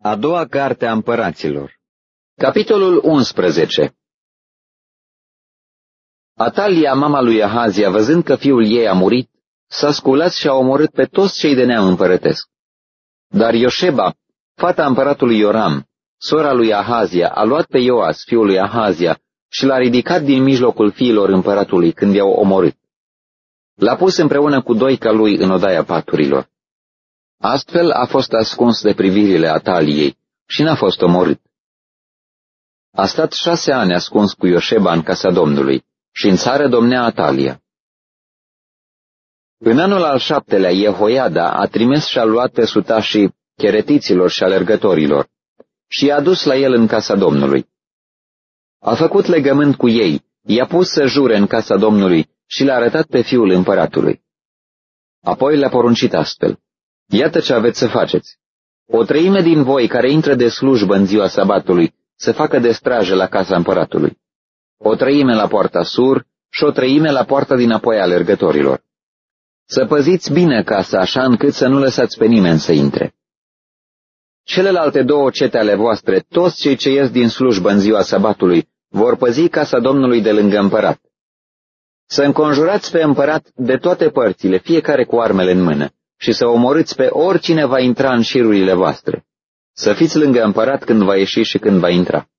A doua carte a împăraților. Capitolul 11. Atalia, mama lui Ahazia, văzând că fiul ei a murit, s-a sculat și a omorât pe toți cei de neam împărătesc. Dar Ioșeba, fata împăratului Ioram, sora lui Ahazia, a luat pe Ioas, fiul lui Ahazia, și l-a ridicat din mijlocul fiilor împăratului când i-au omorât. L-a pus împreună cu doi ca lui în odaia paturilor. Astfel a fost ascuns de privirile Ataliei și n-a fost omorât. A stat 6 ani ascuns cu Ioșeba în casa Domnului și în țară domnea Atalia. În anul al 7-lea, Jehoiada a trimis și a luat pe sutașii cheretiților și alergătorilor și i-a dus la el în casa Domnului. A făcut legământ cu ei, i-a pus să jure în casa Domnului și l-a arătat pe fiul împăratului. Apoi le-a poruncit astfel: iată ce aveți să faceți. 1/3 din voi care intră de slujbă în ziua sabatului să facă de strajă la casa împăratului. 1/3 la poarta sur și 1/3 la poarta dinapoi a alergătorilor. Să păziți bine casa așa încât să nu lăsați pe nimeni să intre. Celelalte 2 cete ale voastre, toți cei ce ies din slujbă în ziua sabatului, vor păzi casa Domnului de lângă împărat. Să înconjurați pe împărat de toate părțile, fiecare cu armele în mână, și să omorâți pe oricine va intra în șirurile voastre. Să fiți lângă împărat când va ieși și când va intra.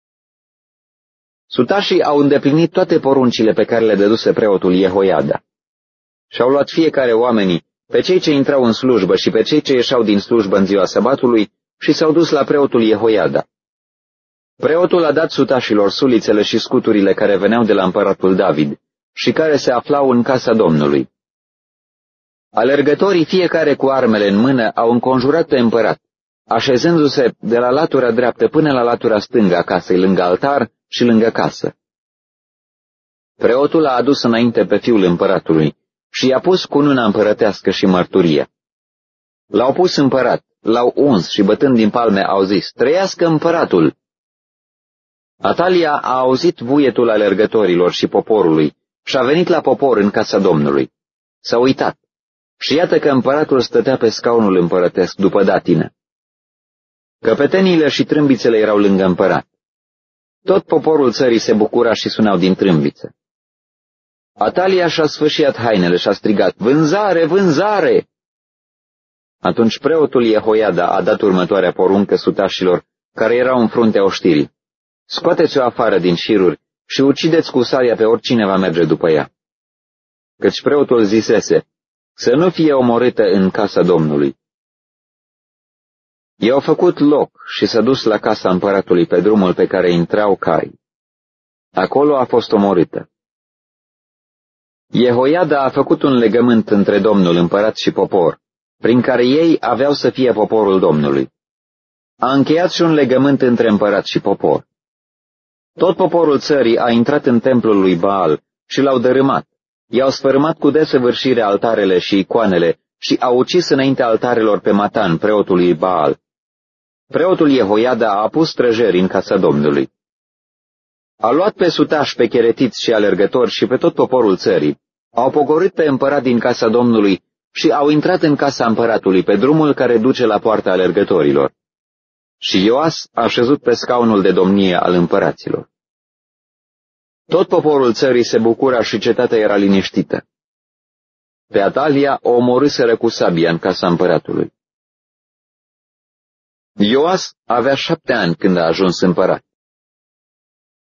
Sutașii au îndeplinit toate poruncile pe care le dăduse preotul Jehoiada. Și-au luat fiecare oamenii, pe cei ce intrau în slujbă și pe cei ce ieșeau din slujbă în ziua sabatului, și s-au dus la preotul Jehoiada. Preotul a dat sutașilor sulițele și scuturile care veneau de la împăratul David și care se aflau în casa Domnului. Alergătorii, fiecare cu armele în mână, au înconjurat pe împărat, așezându-se de la latura dreaptă până la latura stângă a casei, lângă altar și lângă casă. Preotul a adus înainte pe fiul împăratului și i-a pus cununa împărătească și mărturia. L-au pus împărat, l-au uns și bătând din palme au zis: trăiască împăratul! Atalia a auzit vuietul alergătorilor și poporului și a venit la popor în casa Domnului. S-a uitat și iată că împăratul stătea pe scaunul împărătesc după datină. Căpeteniile și trâmbițele erau lângă împărat. Tot poporul țării se bucura și sunau din trâmbiță. Atalia și-a sfâșiat hainele și a strigat: vânzare, vânzare! Atunci preotul Jehoiada a dat următoarea poruncă sutașilor care erau în fruntea oștirii: scoateți-o afară din șiruri și ucideți cu sabia pe oricine va merge după ea. Căci preotul zisese: să nu fie omorâtă în casa Domnului. I-au făcut loc și s-a dus la casa împăratului pe drumul pe care intrau cai. Acolo a fost omorâtă. Jehoiada a făcut un legământ între Domnul, împărat și popor, prin care ei aveau să fie poporul Domnului. A încheiat și un legământ între împărat și popor. Tot poporul țării a intrat în templul lui Baal și l-au dărâmat. I-au sfărâmat cu desăvârșire altarele și icoanele și au ucis înaintea altarelor pe Matan, preotul lui Baal. Preotul Jehoiada a pus străjeri în casa Domnului. A luat pe sutași, pe cheretiți și alergători și pe tot poporul țării, au pogorât pe împărat din casa Domnului și au intrat în casa împăratului pe drumul care duce la poarta alergătorilor. Și Ioas a șezut pe scaunul de domnie al împăraților. Tot poporul țării se bucura și cetatea era liniștită. Pe Atalia o omorâseră cu sabia în casa împăratului. Ioas avea 7 ani când a ajuns împărat.